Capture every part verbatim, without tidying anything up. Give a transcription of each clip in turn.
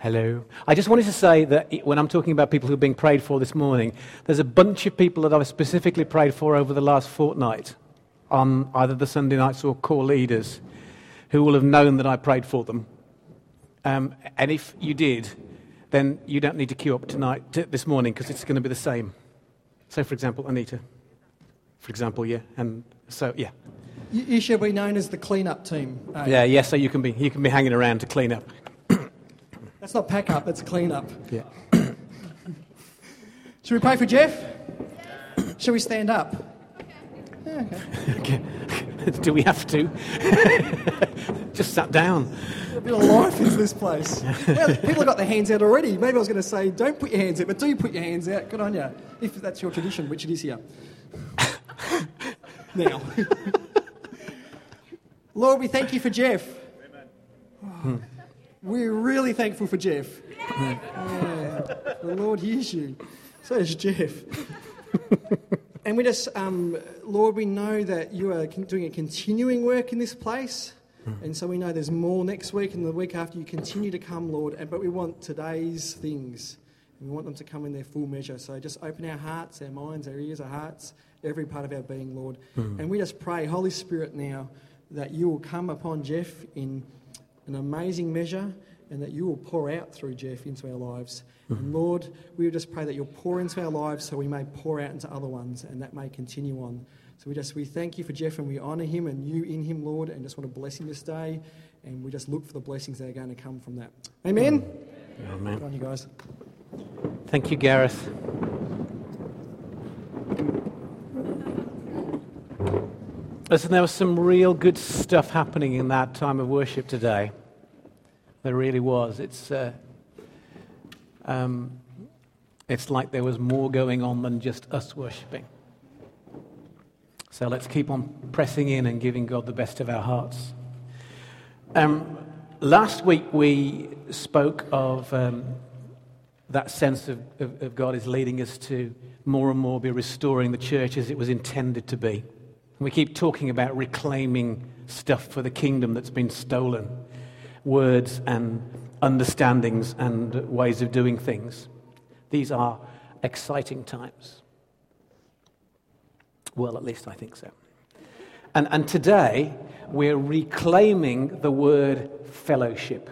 Hello. I just wanted to say that when I'm talking about people who are being prayed for this morning, there's a bunch of people that I've specifically prayed for over the last fortnight on either the Sunday nights or core leaders who will have known that I prayed for them. Um, and if you did, then you don't need to queue up tonight, t- this morning, because it's going to be the same. So, for example, Anita. For example, yeah. And so, yeah. You, you shall be known as the clean-up team. Uh, Yeah, yeah, so you can be you can be hanging around to clean up. That's not pack up, that's clean up. Yeah. Should we pray for Jeff? Shall we stand up? Yeah, okay. Do we have to? Just sat down. A bit of life into this place. Well, people have got their hands out already. Maybe I was going to say, don't put your hands out, but do put your hands out. Good on you. If that's your tradition, which it is here. Now. Lord, we thank you for Jeff. Oh, we're really thankful for Jeff. Yeah. The Lord hears you. So does Jeff. And we just, um, Lord, we know that you are doing a continuing work in this place. And so we know there's more next week and the week after. You continue to come, Lord. And, but we want today's things. And we want them to come in their full measure. So just open our hearts, our minds, our ears, our hearts, every part of our being, Lord. Mm. And we just pray, Holy Spirit, now that you will come upon Jeff in an amazing measure and that you will pour out through Jeff into our lives. Mm. And Lord, we just pray that you'll pour into our lives so we may pour out into other ones and that may continue on. So we just we thank you for Jeff and we honour him and you in him, Lord, and just want to bless him this day. And we just look for the blessings that are going to come from that. Amen? Mm. Amen. Good on you guys. Thank you, Gareth. Listen, there was some real good stuff happening in that time of worship today. There really was. It's uh, um, it's like there was more going on than just us worshipping. So let's keep on pressing in and giving God the best of our hearts. Um, last week we spoke of um, that sense of, of, of God is leading us to more and more be restoring the church as it was intended to be. We keep talking about reclaiming stuff for the kingdom that's been stolen, words and understandings and ways of doing things. These are exciting times. Well, at least I think so. And, and today, we're reclaiming the word fellowship.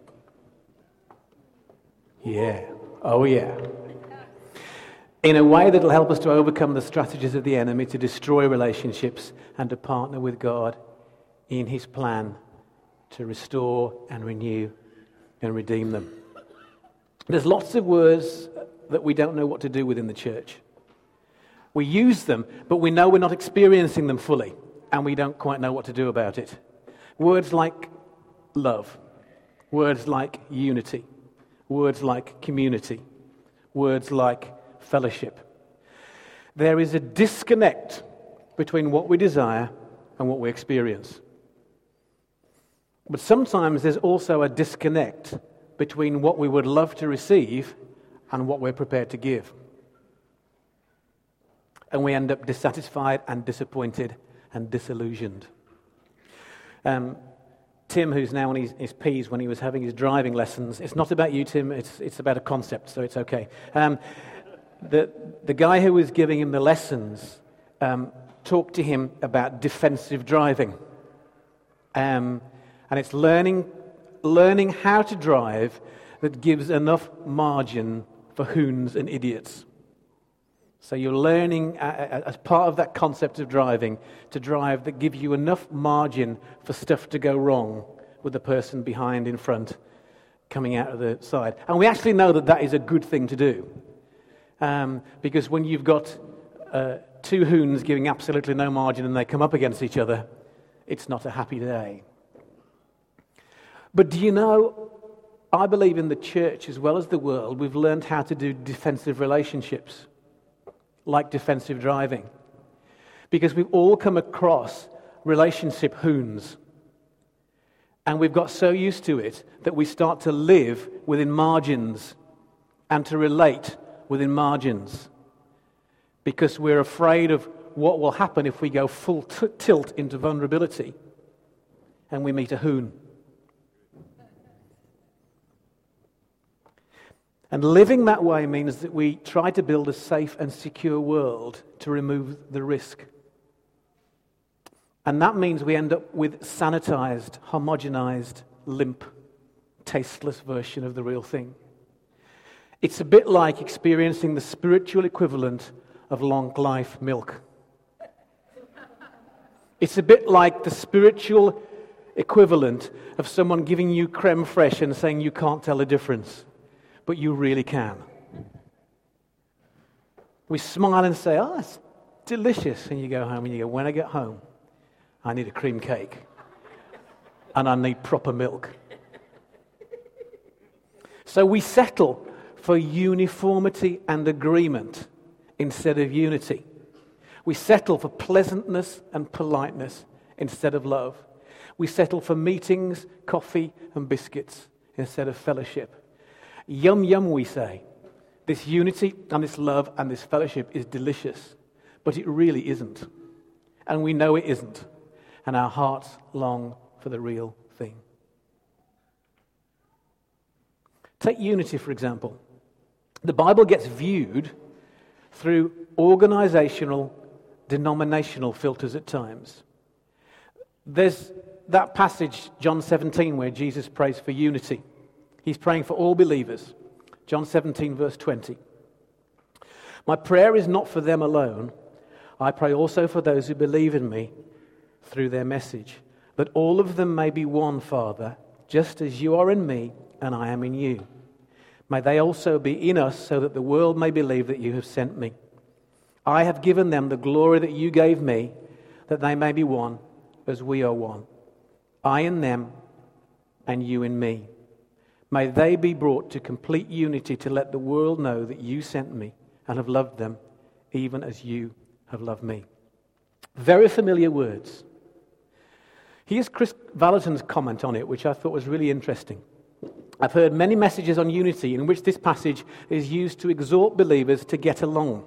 Yeah. Oh, yeah. In a way that will help us to overcome the strategies of the enemy, to destroy relationships, and to partner with God in his plan to restore and renew and redeem them. There's lots of words that we don't know what to do with in the church. We use them, but we know we're not experiencing them fully, and we don't quite know what to do about it. Words like love, words like unity, words like community, words like fellowship. There is a disconnect between what we desire and what we experience. But sometimes there's also a disconnect between what we would love to receive and what we're prepared to give. And we end up dissatisfied and disappointed and disillusioned. Um, Tim, who's now on his, his P's when he was having his driving lessons, it's not about you, Tim, it's, it's about a concept, so it's okay. Um, The, the guy who was giving him the lessons um, talked to him about defensive driving. Um, and it's learning, learning how to drive that gives enough margin for hoons and idiots. So you're learning, uh, as part of that concept of driving, to drive that gives you enough margin for stuff to go wrong with the person behind, in front, coming out of the side. And we actually know that that is a good thing to do. Um, because when you've got uh, two hoons giving absolutely no margin and they come up against each other, it's not a happy day. But do you know, I believe in the church as well as the world, we've learned how to do defensive relationships, like defensive driving. Because we've all come across relationship hoons. And we've got so used to it that we start to live within margins and to relate within margins, because we're afraid of what will happen if we go full t- tilt into vulnerability and we meet a hoon. And living that way means that we try to build a safe and secure world to remove the risk. And that means we end up with sanitized, homogenized, limp, tasteless version of the real thing. It's a bit like experiencing the spiritual equivalent of long life milk. It's a bit like the spiritual equivalent of someone giving you creme fraiche and saying you can't tell the difference, but you really can. We smile and say, oh, it's delicious. And you go home and you go, when I get home, I need a cream cake. And I need proper milk. So we settle for uniformity and agreement instead of unity. We settle for pleasantness and politeness instead of love. We settle for meetings, coffee, and biscuits instead of fellowship. Yum, yum, we say. This unity and this love and this fellowship is delicious, but it really isn't. And we know it isn't. And our hearts long for the real thing. Take unity, for example. The Bible gets viewed through organizational, denominational filters at times. There's that passage, John seventeen, where Jesus prays for unity. He's praying for all believers. John seventeen, verse twenty. My prayer is not for them alone. I pray also for those who believe in me through their message, that all of them may be one, Father, just as you are in me and I am in you. May they also be in us, so that the world may believe that you have sent me. I have given them the glory that you gave me, that they may be one, as we are one. I in them, and you in me. May they be brought to complete unity to let the world know that you sent me and have loved them, even as you have loved me. Very familiar words. Here's Chris Valentin's comment on it, which I thought was really interesting. I've heard many messages on unity in which this passage is used to exhort believers to get along.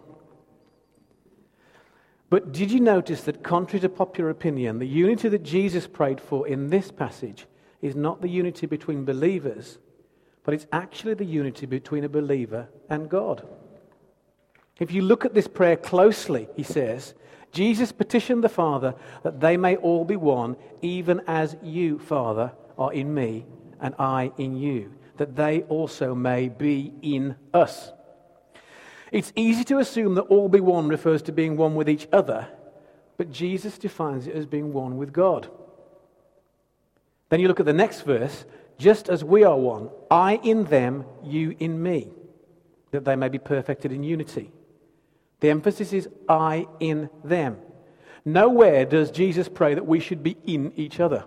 But did you notice that, contrary to popular opinion, the unity that Jesus prayed for in this passage is not the unity between believers, but it's actually the unity between a believer and God. If you look at this prayer closely, he says, Jesus petitioned the Father that they may all be one, even as you, Father, are in me and I in you, that they also may be in us. It's easy to assume that all be one refers to being one with each other, but Jesus defines it as being one with God. Then you look at the next verse, just as we are one, I in them, you in me, that they may be perfected in unity. The emphasis is I in them. Nowhere does Jesus pray that we should be in each other.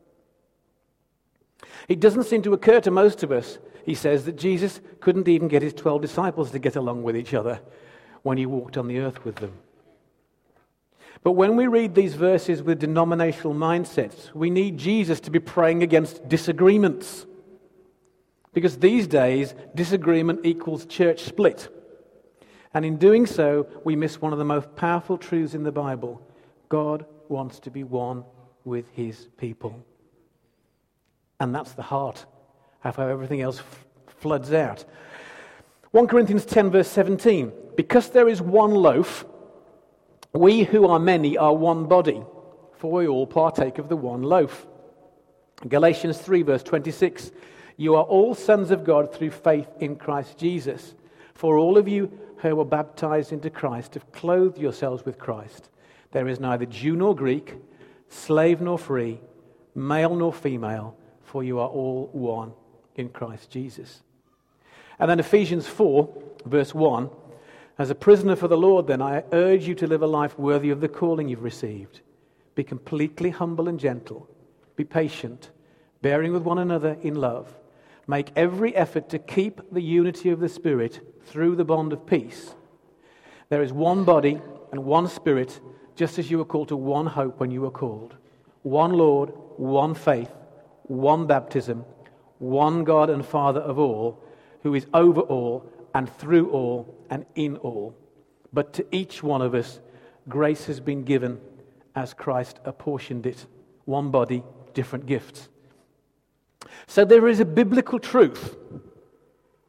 It doesn't seem to occur to most of us, he says, that Jesus couldn't even get his twelve disciples to get along with each other when he walked on the earth with them. But when we read these verses with denominational mindsets, we need Jesus to be praying against disagreements. Because these days, disagreement equals church split. And in doing so, we miss one of the most powerful truths in the Bible. God wants to be one with his people. And that's the heart of how everything else f- floods out. First Corinthians ten, verse seventeen. Because there is one loaf, we who are many are one body, for we all partake of the one loaf. Galatians three, verse twenty-six. You are all sons of God through faith in Christ Jesus. For all of you who were baptized into Christ have clothed yourselves with Christ. There is neither Jew nor Greek, slave nor free, male nor female, for you are all one in Christ Jesus. And then Ephesians four, verse one. As a prisoner for the Lord, then, I urge you to live a life worthy of the calling you've received. Be completely humble and gentle. Be patient, bearing with one another in love. Make every effort to keep the unity of the Spirit through the bond of peace. There is one body and one Spirit, just as you were called to one hope when you were called. One Lord, one faith, one baptism, one God and Father of all, who is over all and through all and in all. But to each one of us, grace has been given as Christ apportioned it. One body, different gifts. So there is a biblical truth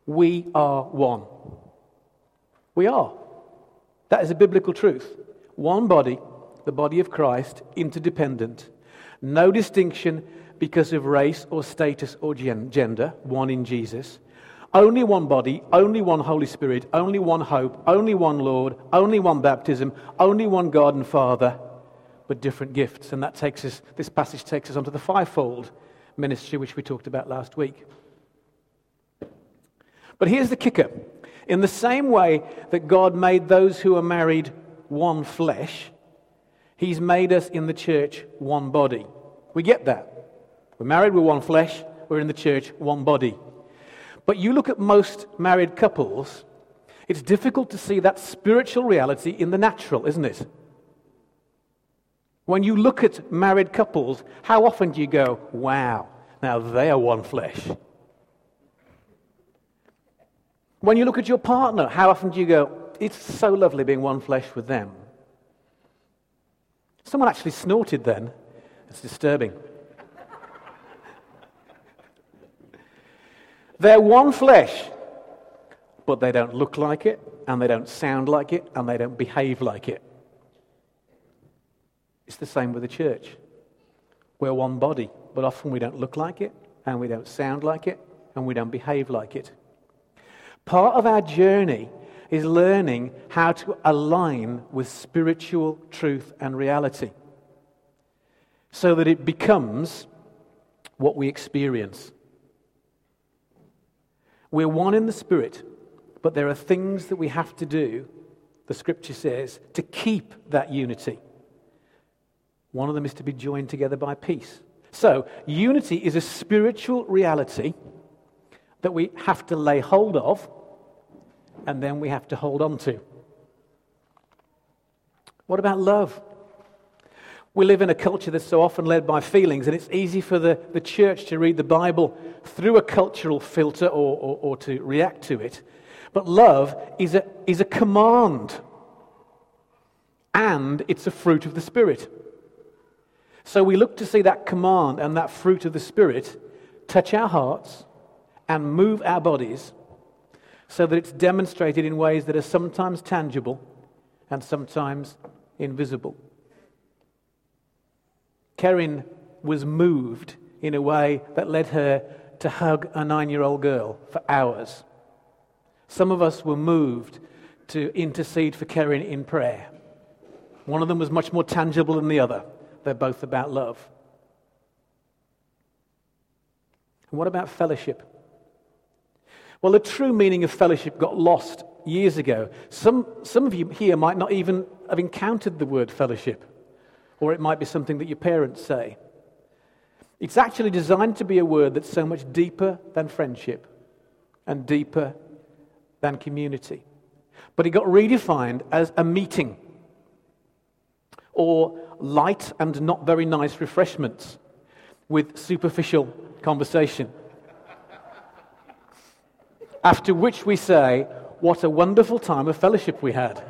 We are one. We are. That is a biblical truth. One body, the body of Christ, interdependent. No distinction because of race or status or gen- gender, one in Jesus. Only one body, only one Holy Spirit, only one hope, only one Lord, only one baptism, only one God and Father, but different gifts. And that takes us, this passage takes us onto the fivefold ministry, which we talked about last week. But here's the kicker. In the same way that God made those who are married one flesh, He's made us in the church one body. We get that. We're married, we're one flesh, we're in the church one body. But you look at most married couples, it's difficult to see that spiritual reality in the natural, isn't it? When you look at married couples, how often do you go, wow, now they are one flesh? When you look at your partner, how often do you go, it's so lovely being one flesh with them? Someone actually snorted then. It's disturbing. They're one flesh, but they don't look like it, and they don't sound like it, and they don't behave like it. It's the same with the church. We're one body, but often we don't look like it, and we don't sound like it, and we don't behave like it. Part of our journey is learning how to align with spiritual truth and reality so that it becomes what we experience. We're one in the Spirit, but there are things that we have to do, the Scripture says, to keep that unity. One of them is to be joined together by peace. So, unity is a spiritual reality that we have to lay hold of, and then we have to hold on to. What about love? We live in a culture that's so often led by feelings, and it's easy for the, the church to read the Bible through a cultural filter or, or, or to react to it. But love is a, is a command, and it's a fruit of the Spirit. So we look to see that command and that fruit of the Spirit touch our hearts and move our bodies so that it's demonstrated in ways that are sometimes tangible and sometimes invisible. Karen was moved in a way that led her to hug a nine-year-old girl for hours. Some of us were moved to intercede for Karen in prayer. One of them was much more tangible than the other. They're both about love. And what about fellowship? Well, the true meaning of fellowship got lost years ago. Some, some of you here might not even have encountered the word fellowship, or it might be something that your parents say. It's actually designed to be a word that's so much deeper than friendship and deeper than community. But it got redefined as a meeting or light and not very nice refreshments with superficial conversation. After which we say, what a wonderful time of fellowship we had.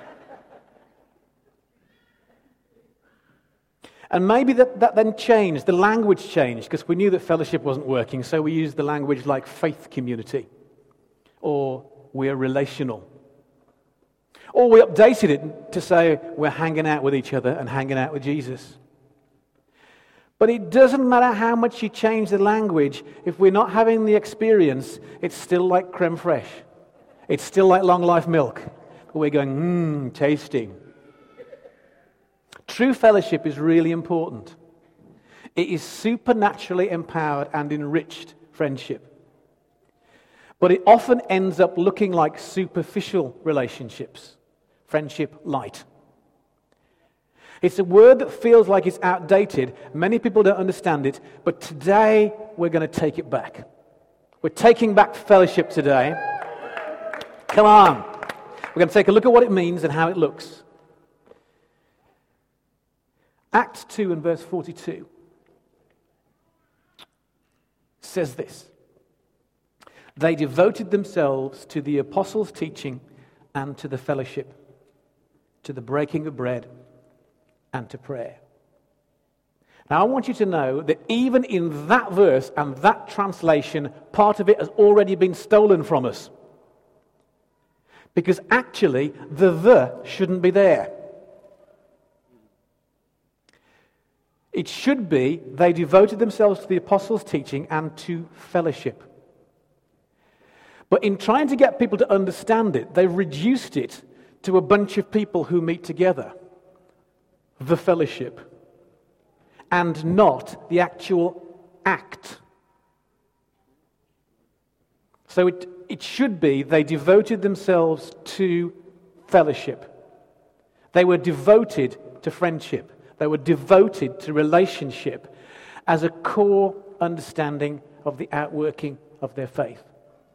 And maybe that, that then changed, the language changed, because we knew that fellowship wasn't working, so we used the language like faith community, or we're relational. Or we updated it to say we're hanging out with each other and hanging out with Jesus. But it doesn't matter how much you change the language, if we're not having the experience, it's still like creme fraiche. It's still like long life milk. We're going, mmm, tasty. True fellowship is really important. It is supernaturally empowered and enriched friendship. But it often ends up looking like superficial relationships. Friendship light. It's a word that feels like it's outdated. Many people don't understand it, but today we're going to take it back. We're taking back fellowship today. Come on. We're going to take a look at what it means and how it looks. Acts two and verse forty-two says this. They devoted themselves to the apostles' teaching and to the fellowship, to the breaking of bread and to prayer. Now, I want you to know that even in that verse and that translation, part of it has already been stolen from us. Because actually, the the shouldn't be there. It should be, they devoted themselves to the apostles' teaching and to fellowship. But in trying to get people to understand it, they've reduced it to a bunch of people who meet together. The fellowship. And not the actual act. So it, it should be, they devoted themselves to fellowship. They were devoted to friendship. They were devoted to relationship as a core understanding of the outworking of their faith.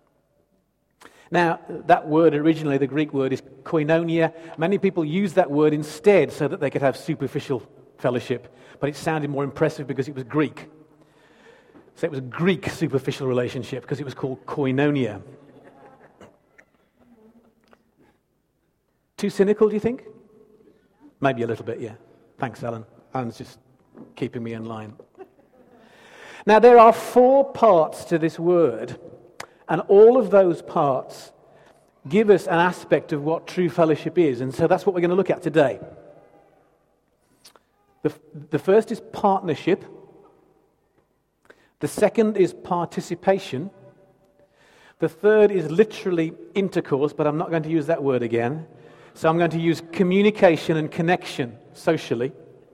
Now, that word originally, the Greek word, is koinonia. Many people use that word instead so that they could have superficial fellowship, but it sounded more impressive because it was Greek. So it was a Greek superficial relationship because it was called koinonia. Too cynical, do you think? Maybe a little bit, yeah. Thanks, Alan. Alan's just keeping me in line. Now, there are four parts to this word, and all of those parts give us an aspect of what true fellowship is, and so that's what we're going to look at today. The, the first is partnership. The second is participation. The third is literally intercourse, but I'm not going to use that word again. So I'm going to use communication and connection socially.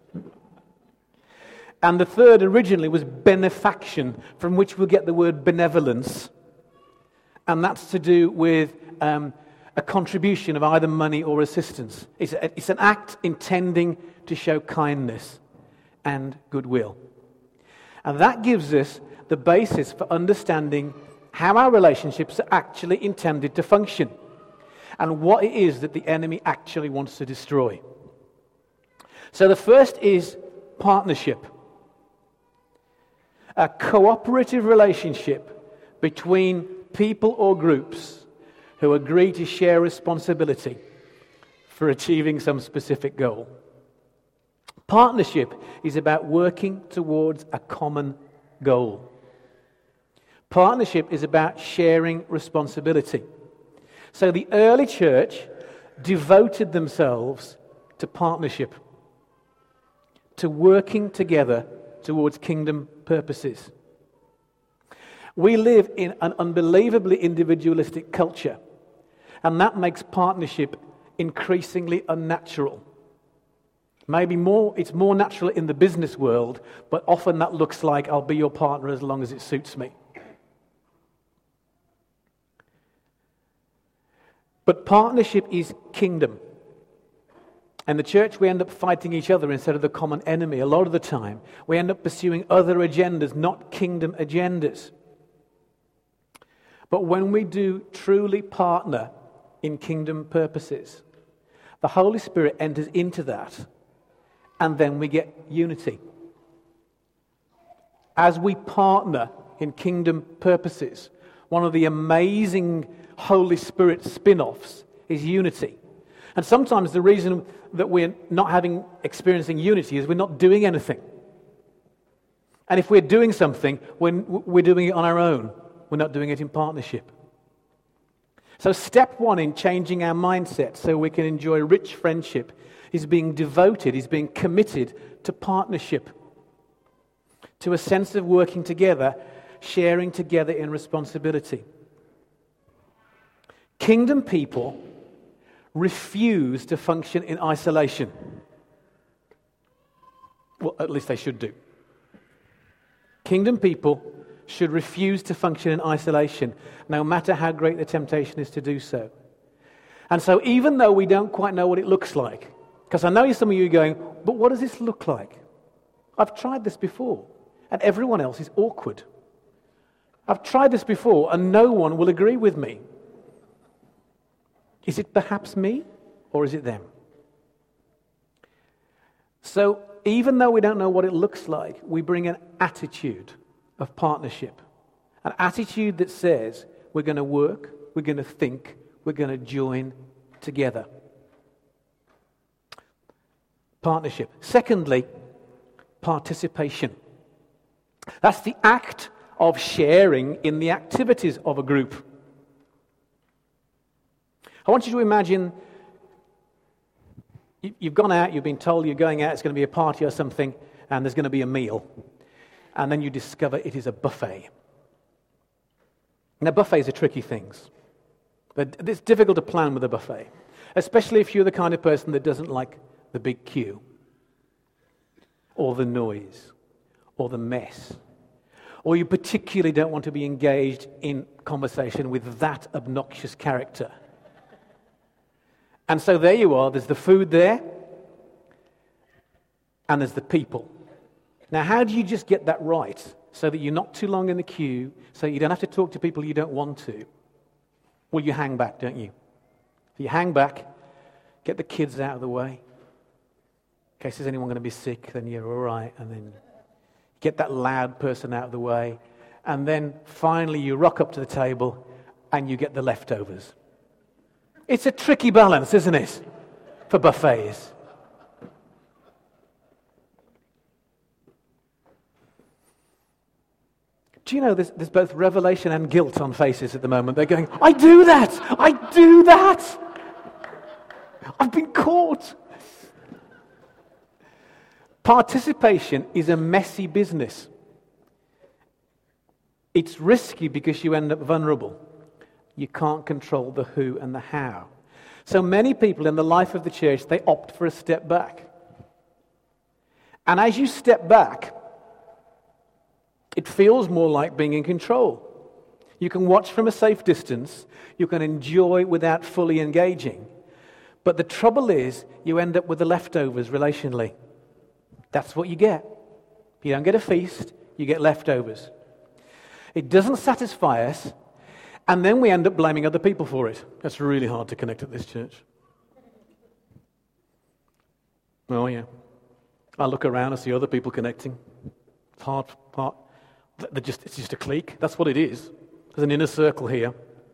And the third originally was benefaction, from which we'll get the word benevolence. And that's to do with um, a contribution of either money or assistance. It's, a, it's an act intending to show kindness and goodwill. And that gives us the basis for understanding how our relationships are actually intended to function and what it is that the enemy actually wants to destroy. So the first is partnership. A cooperative relationship between people or groups who agree to share responsibility for achieving some specific goal. Partnership is about working towards a common goal. Partnership is about sharing responsibility. So the early church devoted themselves to partnership, to working together towards kingdom purposes. We live in an unbelievably individualistic culture, and that makes partnership increasingly unnatural. Maybe more, it's more natural in the business world, but often that looks like I'll be your partner as long as it suits me. But partnership is kingdom. And the church, we end up fighting each other instead of the common enemy. A lot of the time, we end up pursuing other agendas, not kingdom agendas. But when we do truly partner in kingdom purposes, the Holy Spirit enters into that, and then we get unity. As we partner in kingdom purposes, one of the amazing Holy Spirit spin-offs is unity. And sometimes the reason that we're not having experiencing unity is we're not doing anything. And if we're doing something, we're, we're doing it on our own. We're not doing it in partnership. So step one in changing our mindset so we can enjoy rich friendship is being devoted, is being committed to partnership, to a sense of working together, sharing together in responsibility. Kingdom people refuse to function in isolation. Well, at least they should do. Kingdom people should refuse to function in isolation, no matter how great the temptation is to do so. And so even though we don't quite know what it looks like, because I know some of you are going, but what does this look like? I've tried this before, and everyone else is awkward. I've tried this before, and no one will agree with me. Is it perhaps me, or is it them? So even though we don't know what it looks like, we bring an attitude of partnership. An attitude that says we're going to work, we're going to think, we're going to join together. Partnership. Secondly, participation. That's the act of sharing in the activities of a group. I want you to imagine you've gone out, you've been told you're going out, it's going to be a party or something, and there's going to be a meal. And then you discover it is a buffet. Now, buffets are tricky things. But it's difficult to plan with a buffet, especially if you're the kind of person that doesn't like the big queue, or the noise, or the mess, or you particularly don't want to be engaged in conversation with that obnoxious character. And so there you are, there's the food there, and there's the people. Now, how do you just get that right so that you're not too long in the queue, so you don't have to talk to people you don't want to? Well, you hang back, don't you? You hang back, get the kids out of the way. In case there's anyone going to be sick, then you're all right. And then get that loud person out of the way. And then finally you rock up to the table and you get the leftovers. It's a tricky balance, isn't it, for buffets? Do you know there's, there's both revelation and guilt on faces at the moment? They're going, I do that! I do that! I've been caught! Participation is a messy business. It's risky because you end up vulnerable. You can't control the who and the how. So many people in the life of the church, they opt for a step back. And as you step back, it feels more like being in control. You can watch from a safe distance. You can enjoy without fully engaging. But the trouble is, you end up with the leftovers relationally. That's what you get. You don't get a feast, you get leftovers. It doesn't satisfy us, and then we end up blaming other people for it. That's really hard to connect at this church. Oh, yeah. I look around and see other people connecting. It's hard, part. They're just, it's just a clique. That's what it is. There's an inner circle here.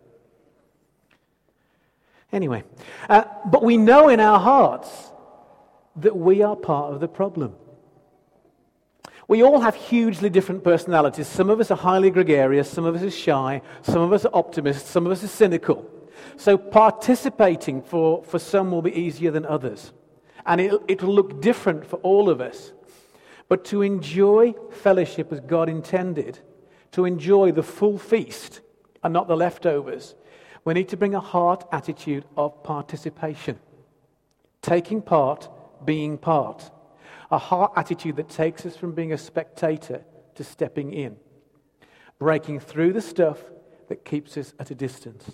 Anyway, uh, but we know in our hearts that we are part of the problem. We all have hugely different personalities. Some of us are highly gregarious, some of us are shy, some of us are optimists, some of us are cynical. So participating for, for some will be easier than others. And it, it will look different for all of us. But to enjoy fellowship as God intended, to enjoy the full feast and not the leftovers, we need to bring a heart attitude of participation. Taking part, being part. A heart attitude that takes us from being a spectator to stepping in. Breaking through the stuff that keeps us at a distance.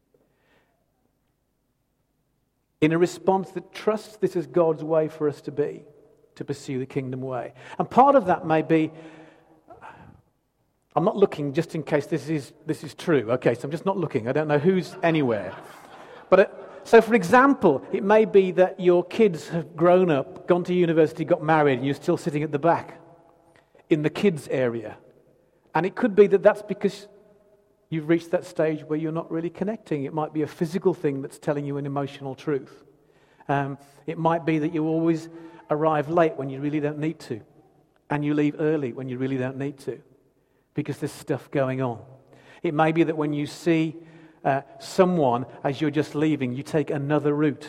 In a response that trusts this is God's way for us to be. To pursue the kingdom way. And part of that may be, I'm not looking just in case this is this is true. Okay, so I'm just not looking. I don't know who's anywhere. But it, so for example, it may be that your kids have grown up, gone to university, got married, and you're still sitting at the back in the kids area. And it could be that that's because you've reached that stage where you're not really connecting. It might be a physical thing that's telling you an emotional truth. Um, it might be that you always arrive late when you really don't need to, and you leave early when you really don't need to, because there's stuff going on. It may be that when you see uh, someone as you're just leaving, you take another route.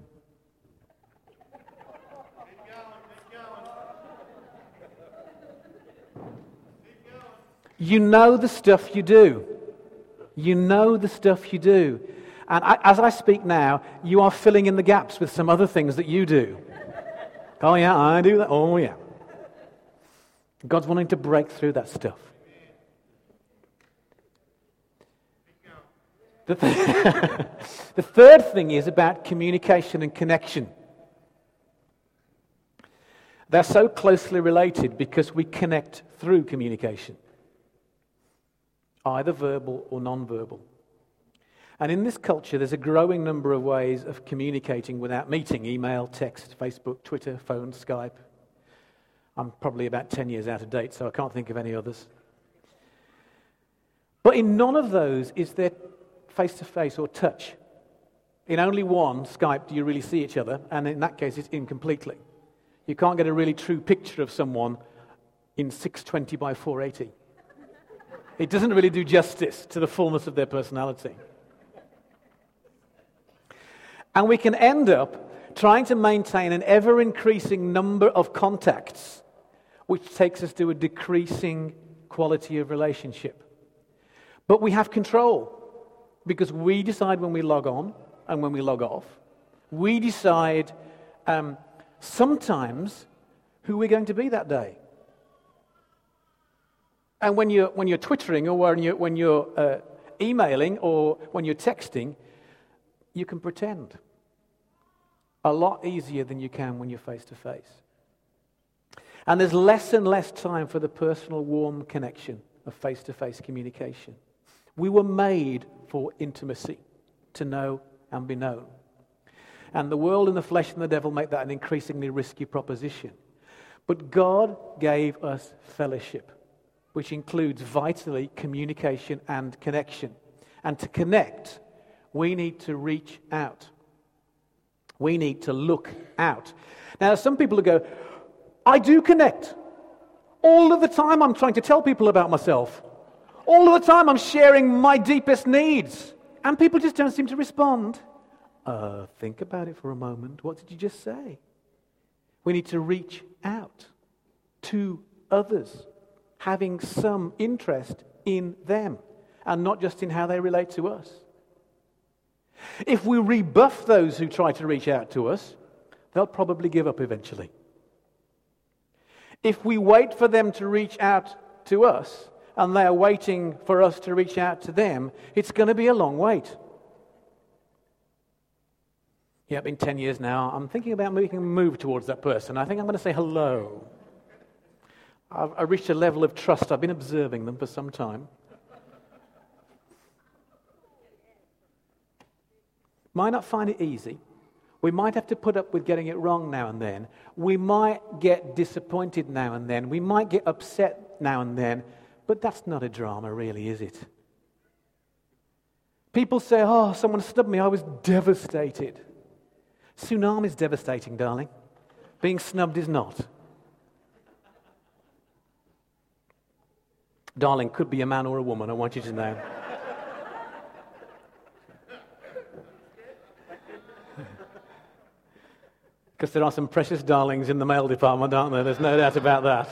You know the stuff you do. You know the stuff you do. And I, as I speak now, you are filling in the gaps with some other things that you do. Oh yeah, I do that. Oh yeah. God's wanting to break through that stuff. The, th- the third thing is about communication and connection. They're so closely related because we connect through communication. Either verbal or non-verbal. And in this culture, there's a growing number of ways of communicating without meeting. Email, text, Facebook, Twitter, phone, Skype. I'm probably about ten years out of date, so I can't think of any others. But in none of those is there face-to-face or touch. In only one, Skype, do you really see each other, and in that case, it's incompletely. You can't get a really true picture of someone in six twenty by four eighty. It doesn't really do justice to the fullness of their personality. And we can end up trying to maintain an ever-increasing number of contacts, which takes us to a decreasing quality of relationship. But we have control, because we decide when we log on and when we log off. We decide um, sometimes who we're going to be that day. And when you're, when you're twittering or when you're, when you're uh, emailing or when you're texting, you can pretend a lot easier than you can when you're face-to-face. And there's less and less time for the personal, warm connection of face-to-face communication. We were made for intimacy, to know and be known. And the world and the flesh and the devil make that an increasingly risky proposition. But God gave us fellowship, which includes vitally communication and connection. And to connect, we need to reach out. We need to look out. Now, some people who go, I do connect. All of the time I'm trying to tell people about myself. All of the time I'm sharing my deepest needs. And people just don't seem to respond. Uh, think about it for a moment. What did you just say? We need to reach out to others, having some interest in them, and not just in how they relate to us. If we rebuff those who try to reach out to us, they'll probably give up eventually. If we wait for them to reach out to us, and they're waiting for us to reach out to them, it's going to be a long wait. Yeah, in ten years now, I'm thinking about making a move towards that person. I think I'm going to say hello. I've, I've reached a level of trust. I've been observing them for some time. Might not find it easy. We might have to put up with getting it wrong now and then. We might get disappointed now and then. We might get upset now and then. But that's not a drama, really, is it? People say, oh, someone snubbed me. I was devastated. Tsunami is devastating, darling. Being snubbed is not. Darling could be a man or a woman, I want you to know. Because there are some precious darlings in the male department, aren't there? There's no doubt about that.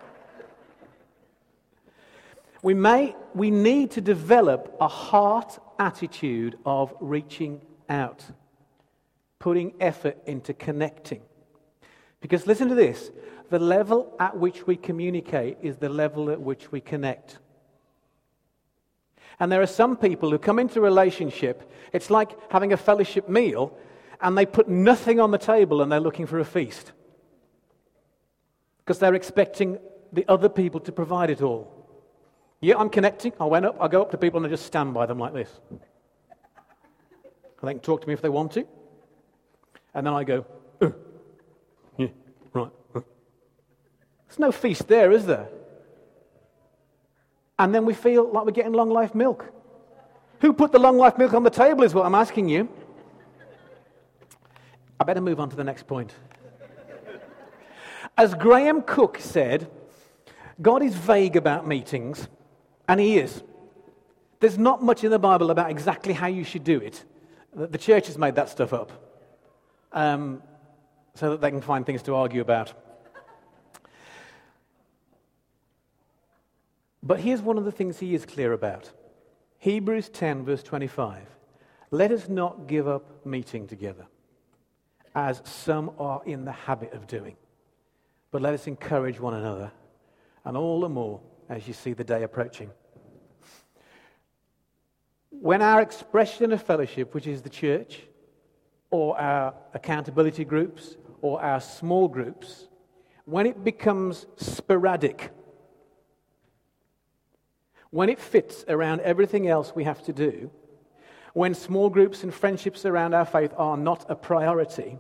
We may, we need to develop a heart attitude of reaching out, putting effort into connecting. Because listen to this, the level at which we communicate is the level at which we connect. And there are some people who come into a relationship, it's like having a fellowship meal, and they put nothing on the table and they're looking for a feast. Because they're expecting the other people to provide it all. Yeah, I'm connecting. I went up, I go up to people and I just stand by them like this. They can talk to me if they want to. And then I go, uh, yeah, right. Uh. There's no feast there, is there? And then we feel like we're getting long life milk. Who put the long life milk on the table is what I'm asking you. I better move on to the next point. As Graham Cook said, God is vague about meetings, and he is. There's not much in the Bible about exactly how you should do it. The church has made that stuff up um, so that they can find things to argue about. But here's one of the things he is clear about. Hebrews ten, verse twenty-five. Let us not give up meeting together, as some are in the habit of doing, but let us encourage one another, and all the more as you see the day approaching. When our expression of fellowship, which is the church, or our accountability groups, or our small groups, when it becomes sporadic, when it fits around everything else we have to do, when small groups and friendships around our faith are not a priority,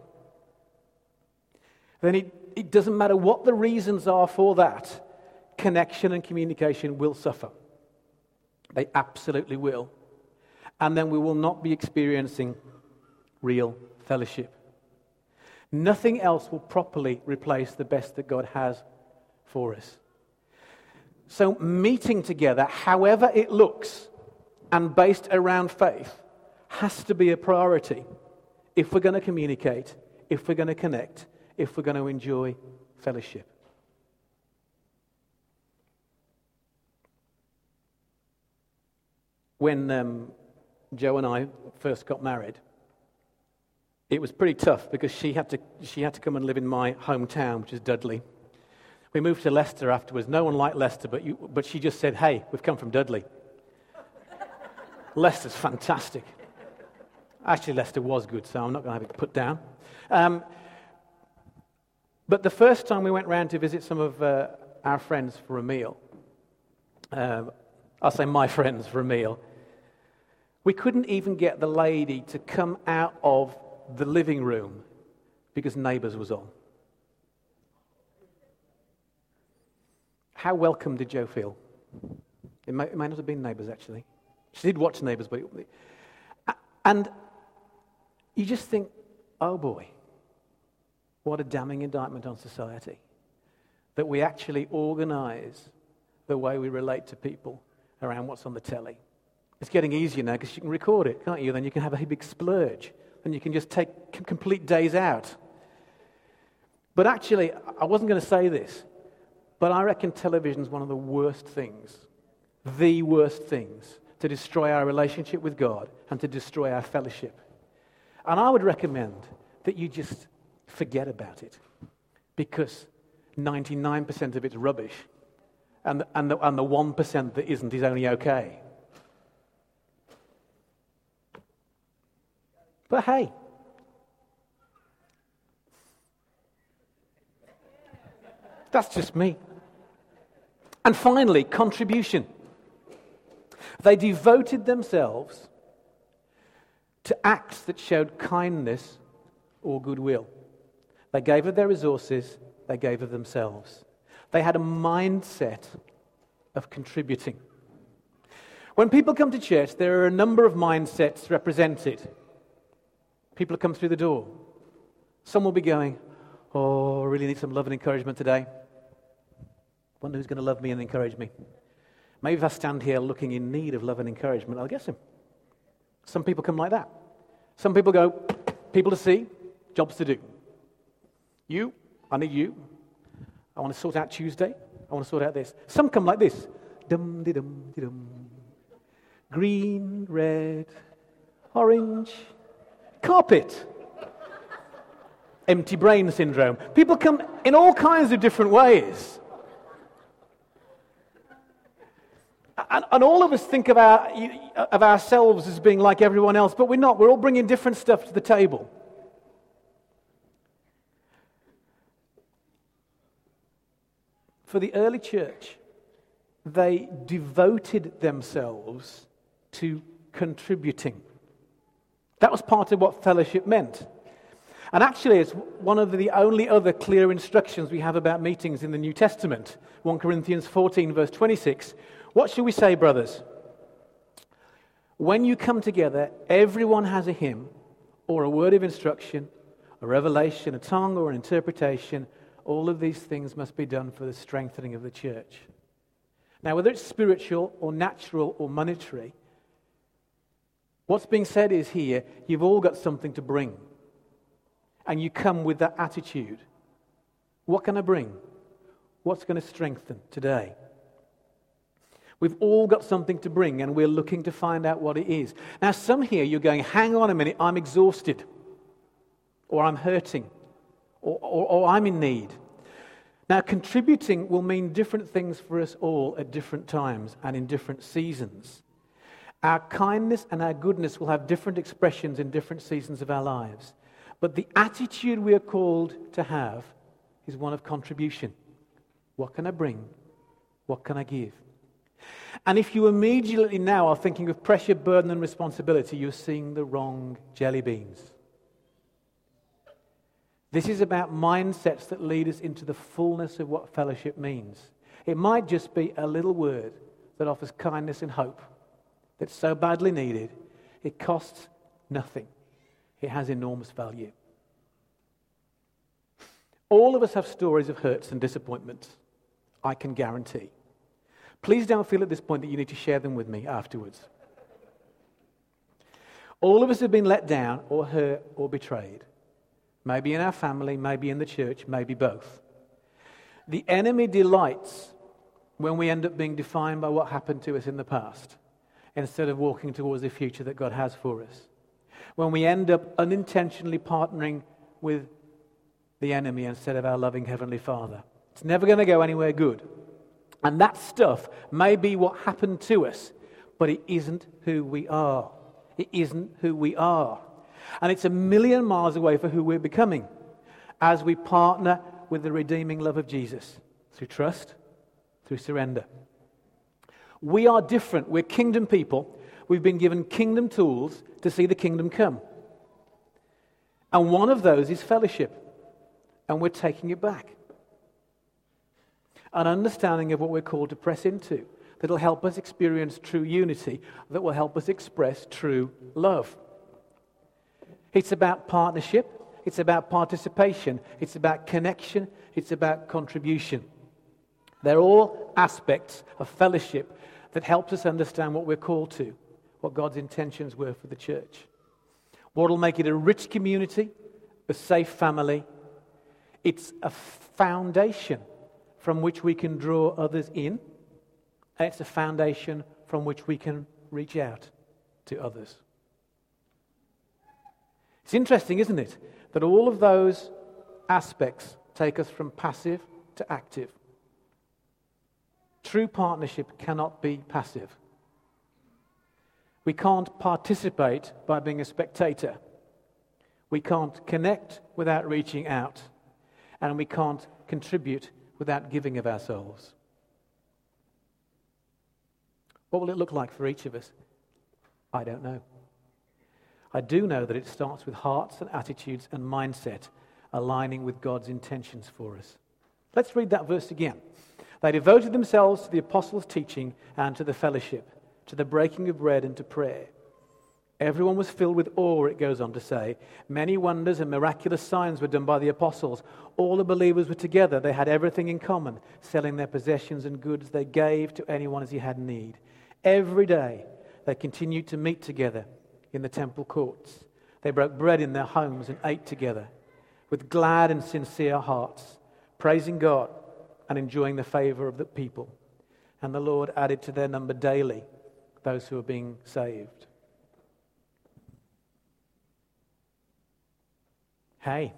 then it, it doesn't matter what the reasons are for that, connection and communication will suffer. They absolutely will. And then we will not be experiencing real fellowship. Nothing else will properly replace the best that God has for us. So meeting together, however it looks, and based around faith, has to be a priority if we're going to communicate, if we're going to connect, if we're going to enjoy fellowship. When um, Joe and I first got married, it was pretty tough because she had to she had to come and live in my hometown, which is Dudley. We moved to Leicester afterwards. No one liked Leicester, but you, but she just said, "Hey, we've come from Dudley." Leicester's fantastic. Actually, Leicester was good, so I'm not going to have it put down. Um, but the first time we went round to visit some of uh, our friends for a meal, uh, I'll say my friends for a meal, we couldn't even get the lady to come out of the living room because Neighbours was on. How welcome did Joe feel? It may, it may not have been Neighbours, actually. She did watch Neighbours, but... It, and you just think, oh boy, what a damning indictment on society. That we actually organise the way we relate to people around what's on the telly. It's getting easier now because you can record it, can't you? Then you can have a big splurge. And you can just take complete days out. But actually, I wasn't going to say this, but I reckon television is one of the worst things, the worst things, to destroy our relationship with God and to destroy our fellowship. And I would recommend that you just forget about it, because ninety-nine percent of it's rubbish, and the, and the, and the one percent that isn't is only okay. But hey, that's just me. And finally, contribution. They devoted themselves to acts that showed kindness or goodwill. They gave of their resources, they gave of themselves. They had a mindset of contributing. When people come to church, there are a number of mindsets represented. People come through the door. Some will be going, oh, I really need some love and encouragement today. Wonder who's going to love me and encourage me. Maybe if I stand here looking in need of love and encouragement, I'll get him. Some people come like that. Some people go, people to see, jobs to do. You, I need you. I want to sort out Tuesday. I want to sort out this. Some come like this. Dum, de dum, de dum. Green, red, orange, carpet. Empty brain syndrome. People come in all kinds of different ways. And, and all of us think of, our, of ourselves as being like everyone else, but we're not. We're all bringing different stuff to the table. For the early church, they devoted themselves to contributing. That was part of what fellowship meant. And actually, it's one of the only other clear instructions we have about meetings in the New Testament. First Corinthians fourteen, verse twenty-six. What shall we say, brothers? When you come together, everyone has a hymn or a word of instruction, a revelation, a tongue or an interpretation. All of these things must be done for the strengthening of the church. Now, whether it's spiritual or natural or monetary, what's being said is here, you've all got something to bring. And you come with that attitude. What can I bring? What's going to strengthen today? We've all got something to bring, and we're looking to find out what it is. Now, some here, you're going, hang on a minute, I'm exhausted, or I'm hurting, or, or, or I'm in need. Now, contributing will mean different things for us all at different times and in different seasons. Our kindness and our goodness will have different expressions in different seasons of our lives. But the attitude we are called to have is one of contribution. What can I bring? What can I give? And if you immediately now are thinking of pressure, burden, and responsibility, you're seeing the wrong jelly beans. This is about mindsets that lead us into the fullness of what fellowship means. It might just be a little word that offers kindness and hope that's so badly needed, it costs nothing. It has enormous value. All of us have stories of hurts and disappointments, I can guarantee. Please don't feel at this point that you need to share them with me afterwards. All of us have been let down or hurt or betrayed. Maybe in our family, maybe in the church, maybe both. The enemy delights when we end up being defined by what happened to us in the past, instead of walking towards the future that God has for us. When we end up unintentionally partnering with the enemy instead of our loving Heavenly Father. It's never going to go anywhere good. And that stuff may be what happened to us, but it isn't who we are. It isn't who we are. And it's a million miles away for who we're becoming as we partner with the redeeming love of Jesus through trust, through surrender. We are different. We're kingdom people. We've been given kingdom tools to see the kingdom come. And one of those is fellowship. And we're taking it back. An understanding of what we're called to press into that will help us experience true unity, that will help us express true love. It's about partnership. It's about participation. It's about connection. It's about contribution. They're all aspects of fellowship that helps us understand what we're called to, what God's intentions were for the church. What will make it a rich community, a safe family. It's a foundation from which we can draw others in. And it's a foundation from which we can reach out to others. It's interesting, isn't it, that all of those aspects take us from passive to active. True partnership cannot be passive. We can't participate by being a spectator. We can't connect without reaching out. And we can't contribute without giving of ourselves. What will it look like for each of us? I don't know. I do know that it starts with hearts and attitudes and mindset aligning with God's intentions for us. Let's read that verse again. They devoted themselves to the apostles' teaching and to the fellowship, to the breaking of bread and to prayer. Everyone was filled with awe, it goes on to say. Many wonders and miraculous signs were done by the apostles. All the believers were together. They had everything in common. Selling their possessions and goods, they gave to anyone as he had need. Every day, they continued to meet together in the temple courts. They broke bread in their homes and ate together with glad and sincere hearts, praising God and enjoying the favor of the people. And the Lord added to their number daily those who were being saved. Hey,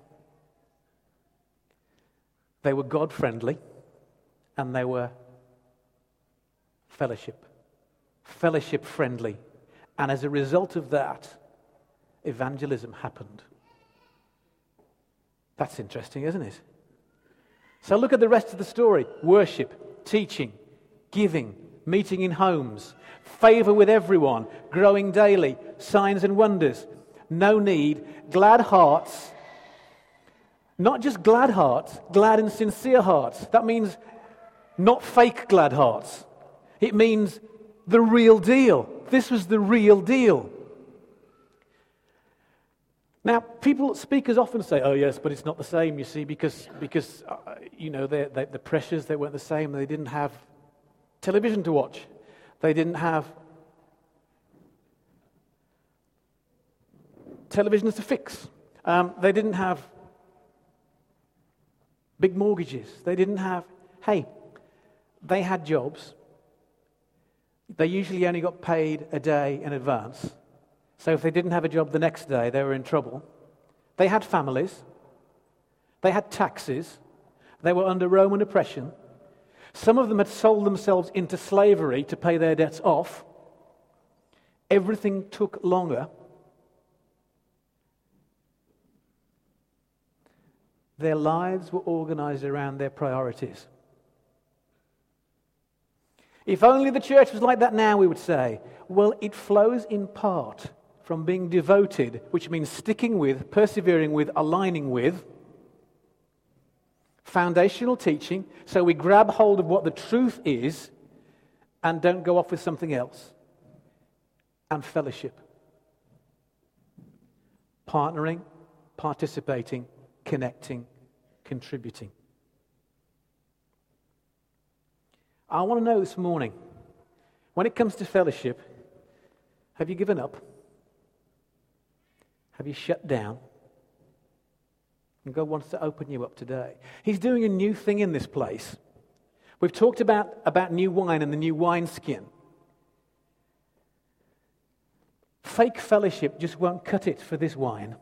they were God-friendly and they were fellowship, fellowship-friendly. And as a result of that, evangelism happened. That's interesting, isn't it? So look at the rest of the story. Worship, teaching, giving, meeting in homes, favor with everyone, growing daily, signs and wonders, no need, glad hearts. Not just glad hearts, glad and sincere hearts. That means not fake glad hearts. It means the real deal. This was the real deal. Now, people, speakers often say, oh yes, but it's not the same, you see, because, because uh, you know, they, they, the pressures, they weren't the same. They didn't have television to watch. They didn't have televisions to fix. Um, they didn't have big mortgages. They didn't have, hey, they had jobs. They usually only got paid a day in advance. So if they didn't have a job the next day, they were in trouble. They had families. They had taxes. They were under Roman oppression. Some of them had sold themselves into slavery to pay their debts off. Everything took longer. Their lives were organized around their priorities. If only the church was like that now, we would say. Well, it flows in part from being devoted, which means sticking with, persevering with, aligning with foundational teaching, so we grab hold of what the truth is and don't go off with something else. And fellowship. Partnering, participating, connecting, contributing. I want to know this morning, when it comes to fellowship, have you given up? Have you shut down? And God wants to open you up today. He's doing a new thing in this place. We've talked about, about new wine and the new wineskin. Fake fellowship just won't cut it for this wine.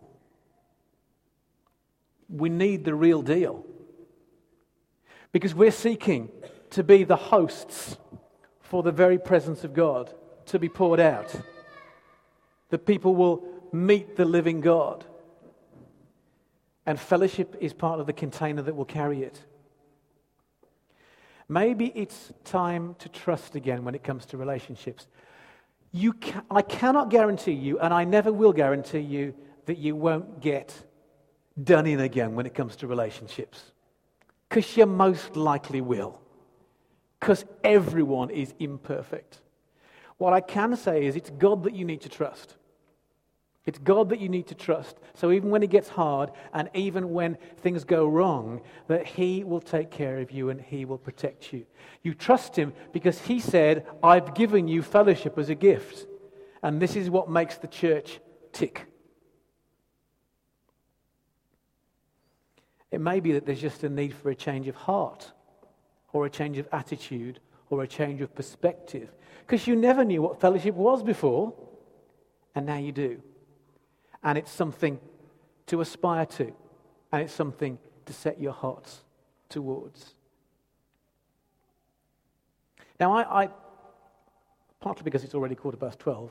We need the real deal. Because we're seeking to be the hosts for the very presence of God to be poured out. That people will meet the living God. And fellowship is part of the container that will carry it. Maybe it's time to trust again when it comes to relationships. You can, I cannot guarantee you, and I never will guarantee you, that you won't get done in again when it comes to relationships. Because you most likely will. Because everyone is imperfect. What I can say is it's God that you need to trust. It's God that you need to trust. So even when it gets hard and even when things go wrong, that He will take care of you and He will protect you. You trust Him because He said, I've given you fellowship as a gift. And this is what makes the church tick. It may be that there's just a need for a change of heart or a change of attitude or a change of perspective. Because you never knew what fellowship was before, and now you do. And it's something to aspire to. And it's something to set your hearts towards. Now, I, I partly because it's already quarter past twelve,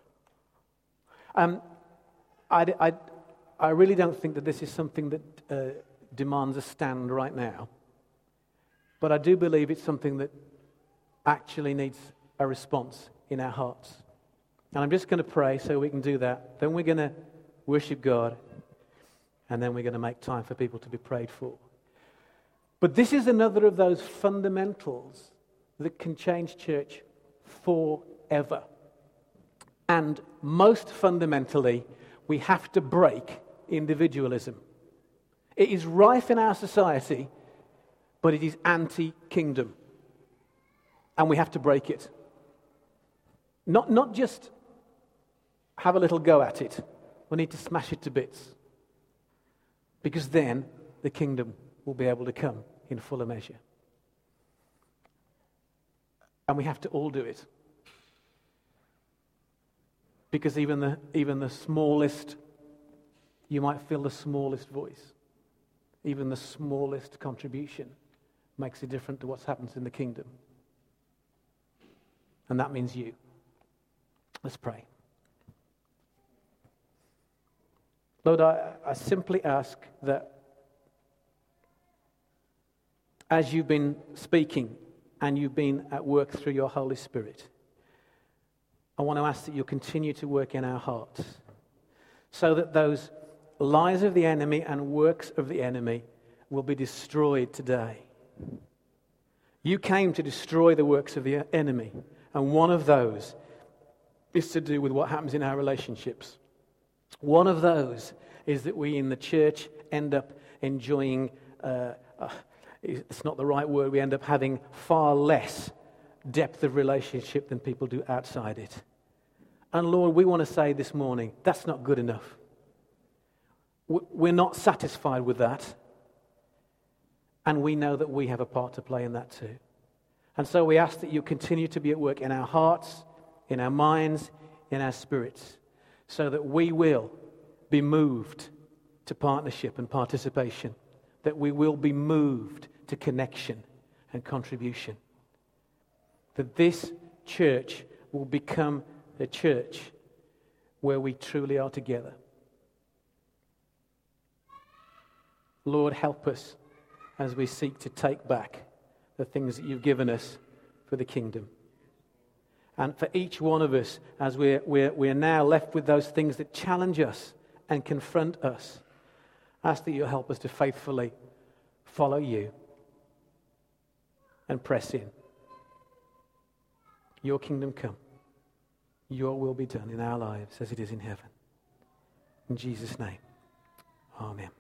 um, I, I, I really don't think that this is something that uh, demands a stand right now. But I do believe it's something that actually needs a response in our hearts. And I'm just going to pray so we can do that. Then we're going to worship God, and then we're going to make time for people to be prayed for. But this is another of those fundamentals that can change church forever. And most fundamentally, we have to break individualism. It is rife in our society, but it is anti-kingdom. And we have to break it. Not, not just have a little go at it. We need to smash it to bits. Because then the kingdom will be able to come in fuller measure. And we have to all do it. Because even the, even the smallest, you might feel the smallest voice, even the smallest contribution makes a difference to what happens in the kingdom. And that means you. Let's pray. Lord, I, I simply ask that as you've been speaking and you've been at work through your Holy Spirit, I want to ask that you'll continue to work in our hearts so that those lies of the enemy and works of the enemy will be destroyed today. You came to destroy the works of the enemy, and one of those is to do with what happens in our relationships. One of those is that we in the church end up enjoying, uh, uh, it's not the right word, we end up having far less depth of relationship than people do outside it. And Lord, we want to say this morning, that's not good enough. We're not satisfied with that. And we know that we have a part to play in that too. And so we ask that you continue to be at work in our hearts, in our minds, in our spirits, so that we will be moved to partnership and participation, that we will be moved to connection and contribution, that this church will become a church where we truly are together. Lord, help us as we seek to take back the things that you've given us for the kingdom. And for each one of us, as we're, we're, we're now left with those things that challenge us and confront us, ask that you'll help us to faithfully follow you and press in. Your kingdom come. Your will be done in our lives as it is in heaven. In Jesus' name, amen.